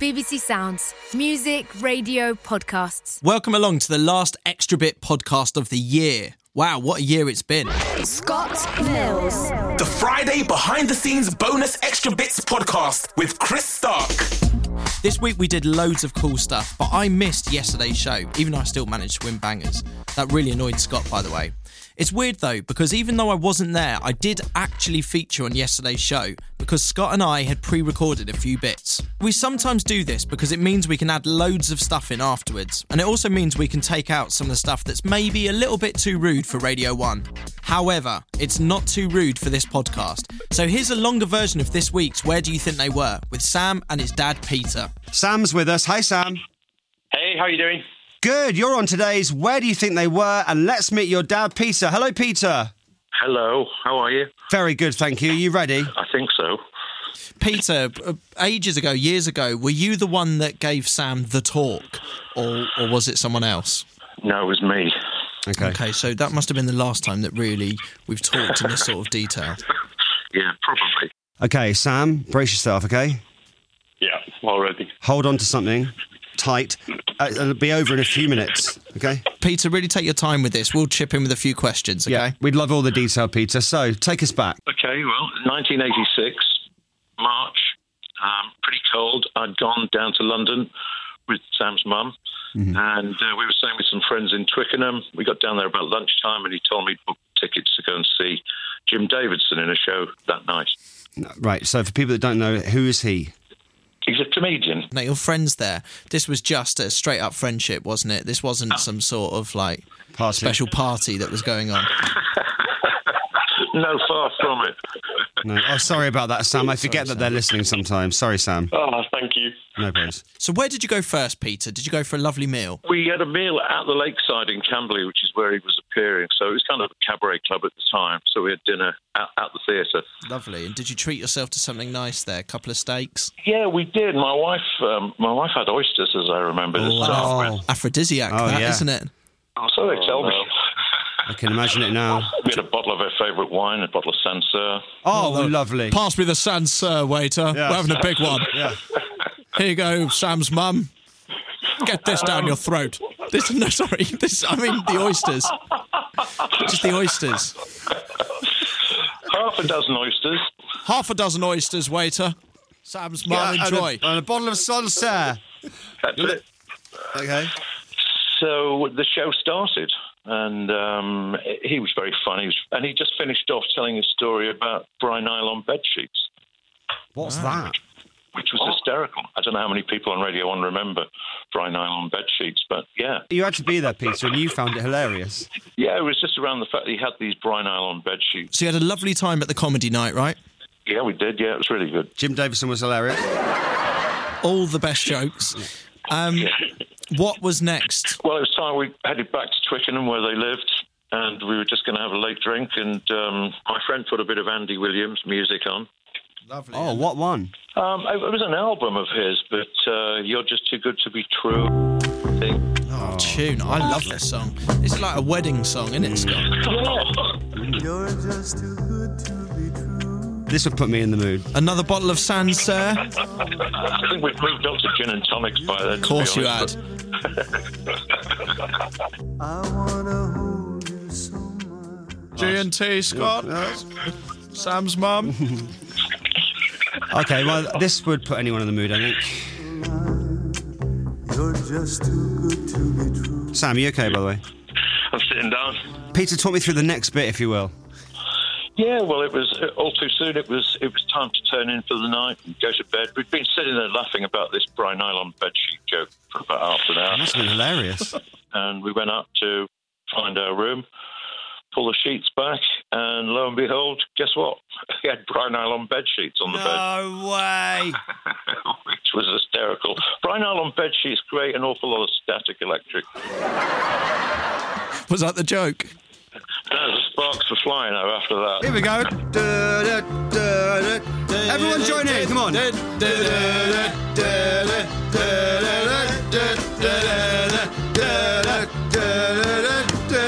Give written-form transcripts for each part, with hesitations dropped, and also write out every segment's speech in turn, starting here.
BBC Sounds. Music, radio, podcasts. Welcome along to the last Extra Bit podcast of the year. Wow, what a year it's been. Scott Mills. The Friday behind-the-scenes bonus Extra Bits podcast with Chris Stark. This week we did loads of cool stuff, but I missed yesterday's show, even though I still managed to win bangers. That really annoyed Scott, by the way. It's weird though, because even though I wasn't there, I did actually feature on yesterday's show, because Scott and I had pre-recorded a few bits. We sometimes do this because it means we can add loads of stuff in afterwards, and it also means we can take out some of the stuff that's maybe a little bit too rude for Radio 1. However, it's not too rude for this podcast. So here's a longer version of this week's Where Do You Think They Were, with Sam and his dad Peter. Sam's with us. Hi, Sam. Hey, how are you doing? Good. You're on today's Where Do You Think They Were? And let's meet your dad, Peter. Hello, Peter. Hello, how are you? Very good, thank you. You ready? I think so. Peter, ages ago, years ago, were you the one that gave Sam the talk? Or was it someone else? No, it was me. Okay, so that must have been the last time that really we've talked in this sort of detail. Yeah, probably. Okay, Sam, brace yourself, okay? Yeah, already. Hold on to something tight. It'll be over in a few minutes, okay? Peter, really take your time with this. We'll chip in with a few questions, okay? Yeah, we'd love all the detail, Peter. So, take us back. Okay, well, 1986, March, pretty cold. I'd gone down to London with Sam's mum, and we were staying with some friends in Twickenham. We got down there about lunchtime, and he told me to book tickets to go and see Jim Davidson in a show that night. Right, so for people that don't know, who is he? He's a comedian. Now, your friends there, this was just a straight-up friendship, wasn't it? This wasn't some sort of, like, special party that was going on. No, far from it. No. Oh, sorry about that, Sam. I forget that they're listening sometimes. Sorry, Sam. Oh, thank you. No worries. So where did you go first, Peter? Did you go for a lovely meal? We had a meal at the Lakeside in Camberley, which is where he was appearing. So it was kind of a cabaret club at the time. So we had dinner at the theatre. Lovely. And did you treat yourself to something nice there? A couple of steaks? Yeah, we did. My wife had oysters, as I remember. Aphrodisiac, isn't it? Oh, so they tell me. I can imagine it now. We had a bottle of her favourite wine, a bottle of Sancerre. Oh, lovely. Pass me the Sancerre, waiter. Yeah. We're having a big one. Yeah. Here you go, Sam's mum. Get this down your throat. The oysters. Just the oysters. Half a dozen oysters. Half a dozen oysters, waiter. Sam's mum, enjoy. And a bottle of Sancerre. That's it. Okay. So the show started, and he was very funny. And he just finished off telling a story about dry nylon bed sheets. What's that? Which was hysterical. I don't know how many people on Radio 1 remember dry nylon bed sheets, but yeah. You had to be there, Peter, and you found it hilarious. Yeah, it was just around the fact that he had these dry nylon bed sheets. So you had a lovely time at the comedy night, right? Yeah, we did. Yeah, it was really good. Jim Davidson was hilarious. All the best jokes. What was next? Well, it was time we headed back to Twickenham where they lived, and we were just going to have a late drink, and my friend put a bit of Andy Williams music on. Lovely. Oh, what one? It was an album of his, but You're Just Too Good to Be True thing. Oh, tune. I love this song. It's like a wedding song, isn't it, Scott? You're just too good to be true. This would put me in the mood. Another bottle of Sancerre? I think we've moved on to gin and tonics by then. Of course you had. I wanna hold you so much. G&T, Scott. Sam's mum. Okay, well, this would put anyone in the mood, I think. You're just too good to be true. Sam, are you okay, by the way? I'm sitting down. Peter, talk me through the next bit, if you will. Yeah, well, it was all too soon. It was time to turn in for the night and go to bed. We'd been sitting there laughing about this dry nylon bedsheet joke for about half an hour. That must have been hilarious. And we went up to find our room, pull the sheets back, and lo and behold, guess what? He had dry nylon bed sheets on the bed. No way. Which was hysterical. Dry nylon bed sheets create an awful lot of static electric. Was that the joke? No, the sparks were flying out after that. Here we go. Everyone join in, come on.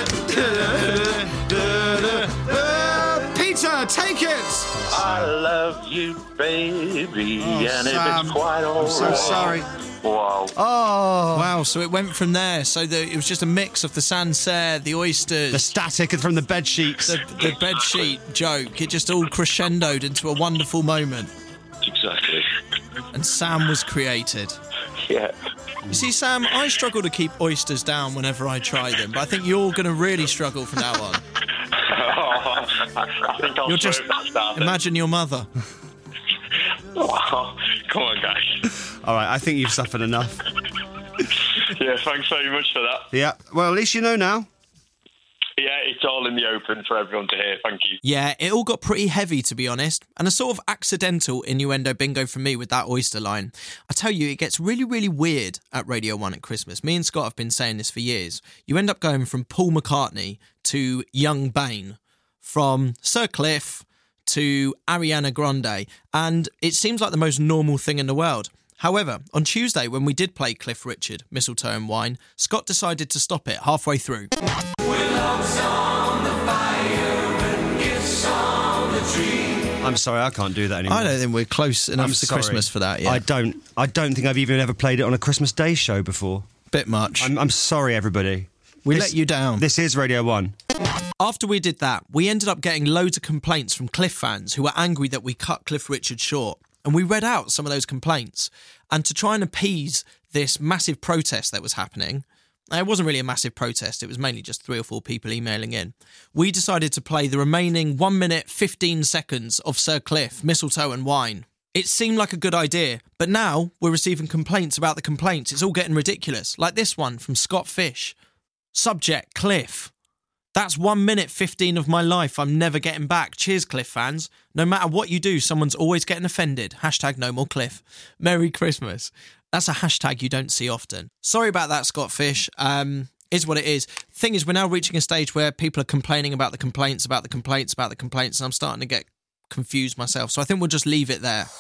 Peter, take it! I love love you, baby, and Sam, if it's quite all I'm so right. sorry. Wow. Oh, Wow, so it went from there. So it was just a mix of the Sancerre, the oysters, the static from the bed sheets. the bed sheet joke. It just all crescendoed into a wonderful moment. Exactly. And Sam was created. Yeah. You see, Sam, I struggle to keep oysters down whenever I try them, but I think you're going to really struggle from now on. I think I'll You're just that down. imagine your mother. Wow. Come on, guys. All right, I think you've suffered enough. Yeah, thanks very much for that. Yeah, well, at least you know now. Yeah, it's all in the open for everyone to hear. Thank you. Yeah, it all got pretty heavy, to be honest, and a sort of accidental innuendo bingo from me with that oyster line. I tell you, it gets really, really weird at Radio 1 at Christmas. Me and Scott have been saying this for years. You end up going from Paul McCartney to Young Bane, from Sir Cliff to Ariana Grande, and it seems like the most normal thing in the world. However, on Tuesday, when we did play Cliff Richard, Mistletoe and Wine, Scott decided to stop it halfway through. I'm sorry, I can't do that anymore. I don't think we're close enough I'm to sorry. Christmas for that yet. I don't think I've even ever played it on a Christmas Day show before. Bit much. I'm sorry, everybody. We let you down. This is Radio 1. After we did that, we ended up getting loads of complaints from Cliff fans who were angry that we cut Cliff Richard short. And we read out some of those complaints. And to try and appease this massive protest that was happening, it wasn't really a massive protest, it was mainly just 3 or 4 people emailing in, we decided to play the remaining 1 minute 15 seconds of Sir Cliff, Mistletoe and Wine. It seemed like a good idea, but now we're receiving complaints about the complaints. It's all getting ridiculous, like this one from Scott Fish. Subject, Cliff. That's 1 minute 15 of my life I'm never getting back. Cheers, Cliff fans. No matter what you do, someone's always getting offended. Hashtag no more Cliff. Merry Christmas. That's a hashtag you don't see often. Sorry about that, Scott Fish. Is what it is. Thing is, we're now reaching a stage where people are complaining about the complaints, about the complaints, about the complaints, and I'm starting to get confused myself. So I think we'll just leave it there.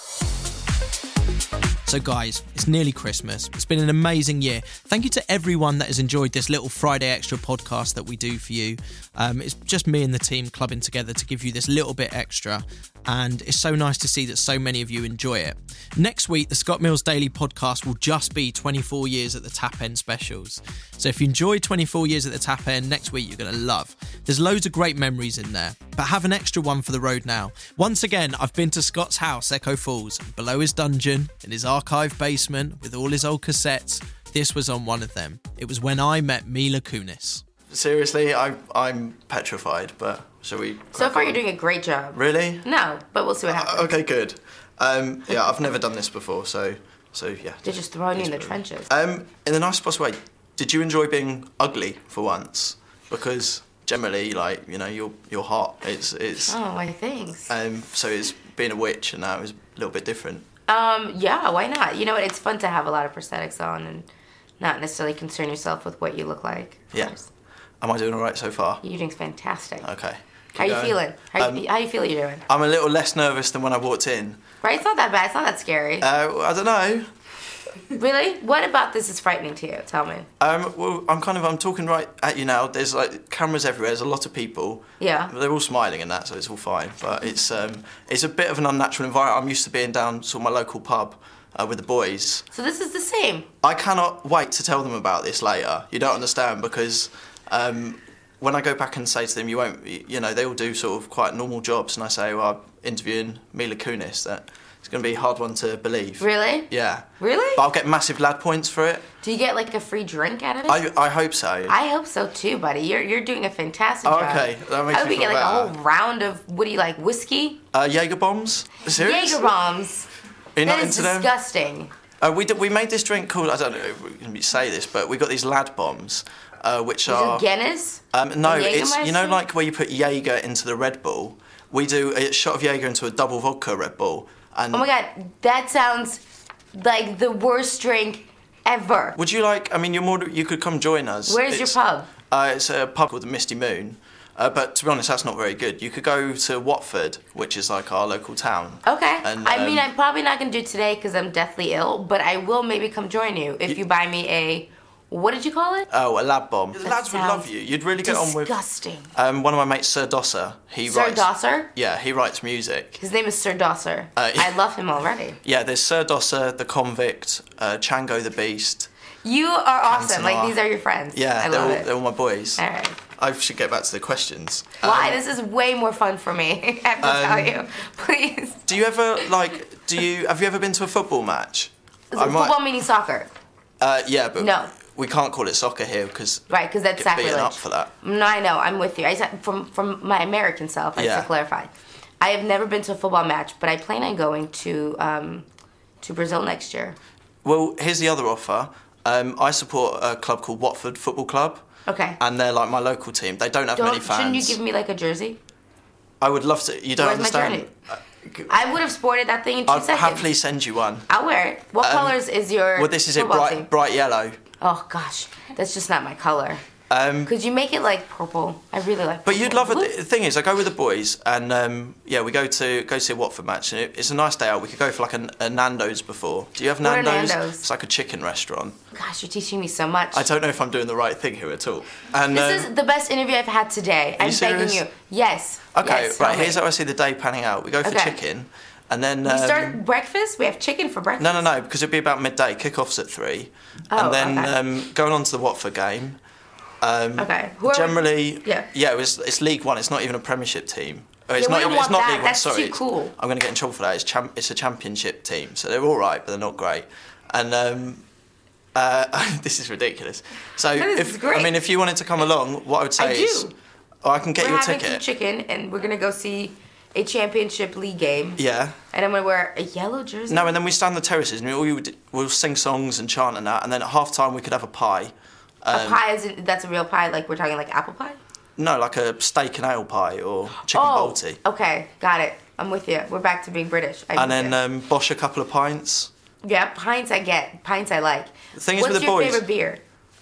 So guys, it's nearly Christmas. It's been an amazing year. Thank you to everyone that has enjoyed this little Friday Extra podcast that we do for you. It's just me and the team clubbing together to give you this little bit extra. And it's so nice to see that so many of you enjoy it. Next week, the Scott Mills Daily podcast will just be 24 years at the Tap End specials. So if you enjoyed 24 years at the Tap End, next week you're going to love. There's loads of great memories in there, but have an extra one for the road now. Once again, I've been to Scott's house, Echo Falls, below his dungeon, in his archive basement, with all his old cassettes. This was on one of them. It was when I met Mila Kunis. Seriously, I'm petrified, but shall we... So far, you're doing a great job. Really? No, but we'll see what happens. Okay, good. Yeah, I've never done this before, so yeah. They're just throwing you in the trenches. In the nicest possible way, did you enjoy being ugly for once? Because generally, like, you know, you're hot. It's Oh, why thanks. so it's being a witch, and now it's a little bit different. Yeah, why not? You know what? It's fun to have a lot of prosthetics on and not necessarily concern yourself with what you look like. Yeah. Course. Am I doing all right so far? You're doing fantastic. Okay. How you feeling? How you feel you're doing? I'm a little less nervous than when I walked in. Right? It's not that bad. It's not that scary. I don't know. Really? What about this is frightening to you? Tell me. Well, I'm talking right at you now. There's like cameras everywhere. There's a lot of people. Yeah. They're all smiling and that, so it's all fine. But it's a bit of an unnatural environment. I'm used to being down sort of my local pub with the boys. So this is the same. I cannot wait to tell them about this later. You don't understand because when I go back and say to them, you won't, you know, they all do sort of quite normal jobs, and I say, well, I'm interviewing Mila Kunis. That it's going to be a hard one to believe. Really? Yeah. Really? But I'll get massive lad points for it. Do you get like a free drink out of it? I hope so. I hope so too, buddy. You're doing a fantastic job. Okay, that makes I hope me you get feel like better. a whole round of what do you like, whiskey? Jaeger bombs. Serious? Jaeger bombs. You're That not is into them? disgusting. We made this drink called, I don't know if we can say this, but we got these lad bombs, which are... Is it Guinness? No, it's, you know, Jägermeister? like where you put Jaeger into the Red Bull. We do a shot of Jaeger into a double vodka Red Bull. And Oh my god, that sounds like the worst drink ever. would you like? I mean, you could come join us. Where's your pub? It's a pub called the Misty Moon. But to be honest, that's not very good. You could go to Watford, which is like our local town. Okay. And, I mean, I'm probably not going to do it today because I'm deathly ill, but I will maybe come join you if you buy me a What did you call it? Oh, a lab bomb. The That lads would love sounds you. You'd really get on with... Disgusting. One of my mates, Sir Dosser. Sir Dosser? Yeah, he writes music. His name is Sir Dosser. Yeah. I love him already. Yeah, there's Sir Dosser, The Convict, Chango the Beast. You are awesome. Cantona. Like, these are your friends. Yeah, I love it. they're all my boys. All right. I should get back to the questions. Why? This is way more fun for me. I have to tell you. Please. Do you ever, have you ever been to a football match? Is it football meaning soccer? Yeah, but No. we can't call it soccer here because Right, because that's get beaten sacrilege. up for that. No, I know. I'm with you. I said from my American self. I just to clarify. I have never been to a football match, but I plan on going to Brazil next year. Well, here's the other offer. I support a club called Watford Football Club. Okay. And they're like my local team. They don't have many fans. Shouldn't you give me like a jersey? I would love to. You don't Where's my understand. jersey? I would have sported that thing in 2 I'll seconds. happily send you one. I'll wear it. What colors is your Well, this is it, football team? bright yellow. Oh gosh, that's just not my color. Could you make it like purple? I really like purple. But you'd love it. The thing is, I go with the boys, and we go see a Watford match, and it's a nice day out. We could go for like a Nando's before. Do you have What are Nando's? Nando's? It's like a chicken restaurant. Gosh, you're teaching me so much. I don't know if I'm doing the right thing here at all. And This is the best interview I've had today. I'm begging serious? you. Yes. okay, yes, right. tell me. Here's how I see the day panning out. We go for Okay. chicken, and then We start breakfast. We have chicken for breakfast. no, because it'd be about midday. Kick-off's at 3, Oh, and then okay. going on to the Watford game. Okay. Generally, yeah. It's League One. It's not even a Premiership team. Oh, it's Yeah, we not don't even. want It's not that. League One. That's Sorry, too cool. I'm going to get in trouble for that. It's a Championship team, so they're all right, but they're not great. And this is ridiculous. So This is great. if you wanted to come along, what I would say is, I can get We're you a having some ticket. chicken, and we're gonna go see a Championship League game. Yeah. And I'm gonna wear a yellow jersey. No, and then we stand on the terraces, and we'll sing songs and chant and that, and then at half time we could have a pie. A pie that's a real pie. Like we're talking like apple pie. No, like a steak and ale pie or chicken balti. Okay, got it. I'm with you. We're back to being British. And then Bosch a couple of pints. Yeah, pints I get. Pints I like. The thing is What's with the your boys. favorite beer?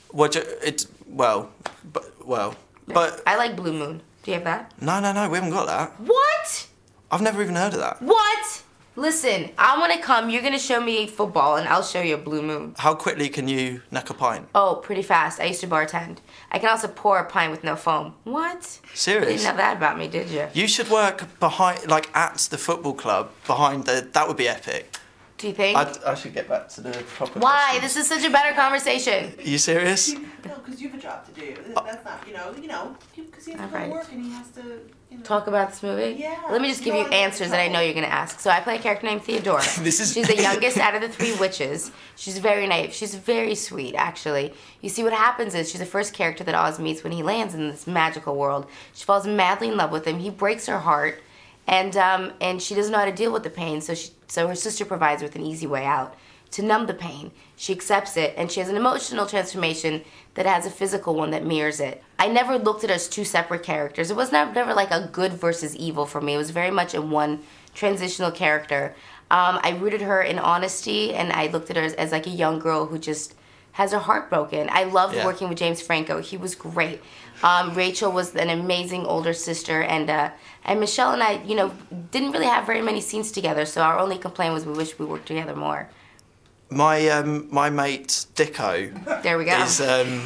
But I like Blue Moon. Do you have that? no, we haven't got that. What? I've never even heard of that. What? Listen, I'm gonna come. You're gonna show me football, and I'll show you a Blue Moon. How quickly can you neck a pint? Oh, pretty fast. I used to bartend. I can also pour a pint with no foam. What? Serious? You didn't know that about me, did you? You should work at the football club that would be epic. Do you think? I should get back to the proper Why? questions. This is such a better conversation. Are you serious? No, because you have a job to do. That's not, because he has to go Alright. to work and he has to, Talk about this movie? Yeah. Let me just give you answers that I know you're going to ask. So I play a character named Theodora. She's the youngest out of the 3 witches. She's very naive. She's very sweet, actually. You see, what happens is she's the first character that Oz meets when he lands in this magical world. She falls madly in love with him. He breaks her heart, and she doesn't know how to deal with the pain, so her sister provides her with an easy way out. To numb the pain, she accepts it, and she has an emotional transformation that has a physical one that mirrors it. I never looked at her as 2 separate characters. It was never like a good versus evil for me. It was very much in one transitional character. I rooted her in honesty, and I looked at her as like a young girl who just has her heart broken. I loved working with James Franco. He was great. Rachel was an amazing older sister, and Michelle and I, didn't really have very many scenes together, so our only complaint was we wish we worked together more. My mate Dicko. There we go. Is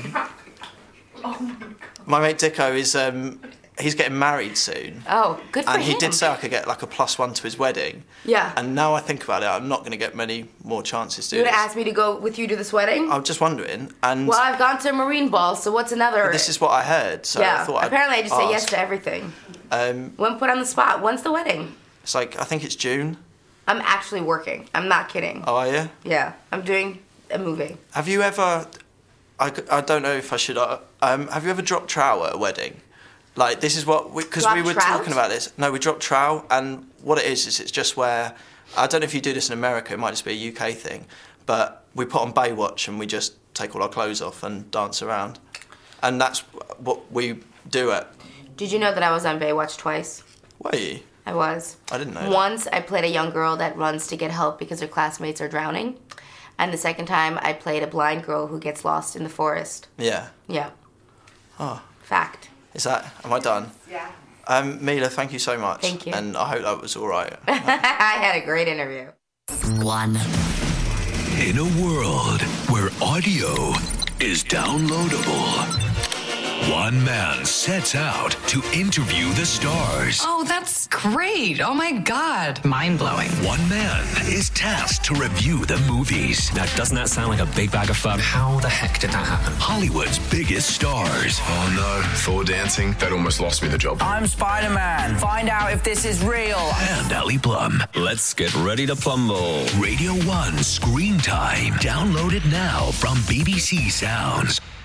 my mate Dicko is he's getting married soon. Oh, good for him. And he did say I could get like a +1 to his wedding. Yeah. And now I think about it, I'm not going to get many more chances to do You would this. ask me to go with you to this wedding? I'm just wondering. And Well, I've gone to a marine ball, so what's another? this is what I heard. So yeah. I thought Apparently, I I'd just say yes ask. to everything. Um, When put on the spot, when's the wedding? It's like I think it's June. I'm actually working. I'm not kidding. Oh, are you? Yeah, I'm doing a movie. Have you ever? I don't know if I should. Have you ever dropped trout at a wedding? Like this is what because we Dropped were trout? talking about this. No, we dropped trout, and what it is it's just where I don't know if you do this in America. It might just be a UK thing, but we put on Baywatch and we just take all our clothes off and dance around, and that's what we do at. Did you know that I was on Baywatch twice? Were you? I was. I didn't know that. Once I played a young girl that runs to get help because her classmates are drowning. And the second time I played a blind girl who gets lost in the forest. Yeah. Yeah. Oh. Fact. Is that? Am I done? Yeah. Mila, thank you so much. Thank you. And I hope that was all right. I had a great interview. In a world where audio is downloadable. One man sets out to interview the stars. Oh, that's great. Oh my God. Mind-blowing. One man is tasked to review the movies. Now, doesn't that sound like a big bag of fun? How the heck did that happen? Hollywood's biggest stars. Oh no, Thor dancing? That almost lost me the job. I'm Spider-Man. Find out if this is real. And Ali Plum. Let's get ready to plumble. Radio 1 Screen Time. Download it now from BBC Sounds.